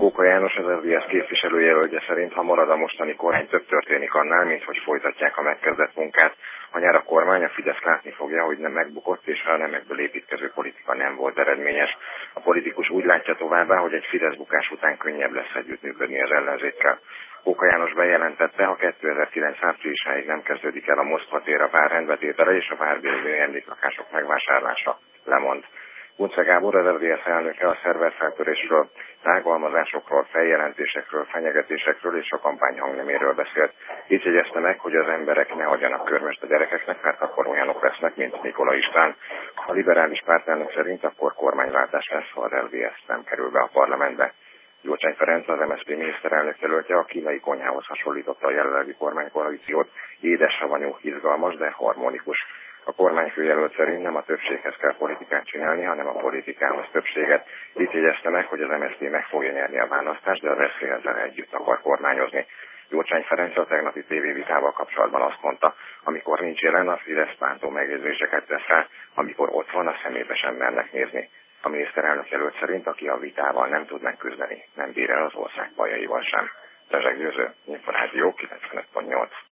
Kóka János, az SZDSZ képviselőjelöltje szerint, ha marad a mostani kormány, több történik annál, mint hogy folytatják a megkezdett munkát. Ha nyer a kormány, a Fidesz látni fogja, hogy nem megbukott, és a nemekből építkező politika nem volt eredményes. A politikus úgy látja továbbá, hogy egy Fidesz bukás után könnyebb lesz együttműködni az ellenzékkel. Kóka János bejelentette, ha 2009 áprilisáig nem kezdődik el a Moszkva tér a várrendbetétele és a várbéli emléklakások megvásárlása, lemond. Kunce Gábor, az SZDSZ elnöke a szerverfeltörésről, rágalmazásokról, feljelentésekről, fenyegetésekről és a kampány hangneméről beszélt. Így jegyezte meg, hogy az emberek ne adjanak körmöst a gyerekeknek, mert akkor olyanok lesznek, mint Mikola István. A liberális pártelnök szerint akkor kormányváltás lesz, ha az SZDSZ nem kerül be a parlamentbe. Gyurcsány Ferenc, az MSZP miniszterelnök jelöltje, a kínai konyhához hasonlította a jelenlegi kormánykoalíciót, édes, savanyú, izgalmas, de harmonikus. A kormányfőjelölt szerint nem a többséghez kell politikát csinálni, hanem a politikához többséget. Így jegyezte meg, hogy az MSZP meg fogja nyerni a választást, de az SZDSZ ezzel együtt akar kormányozni. Gyurcsány Ferenc a tegnapi tévévitával kapcsolatban azt mondta, amikor nincs jelen, a Fidesz bántó megjegyzéseket tesz rá, amikor ott van, a szemébe sem mernek nézni. A miniszterelnök jelölt szerint, aki a vitával nem tud megküzdeni, nem bír el az ország bajaival sem. Rezseg Győző, Inforádió 95.8.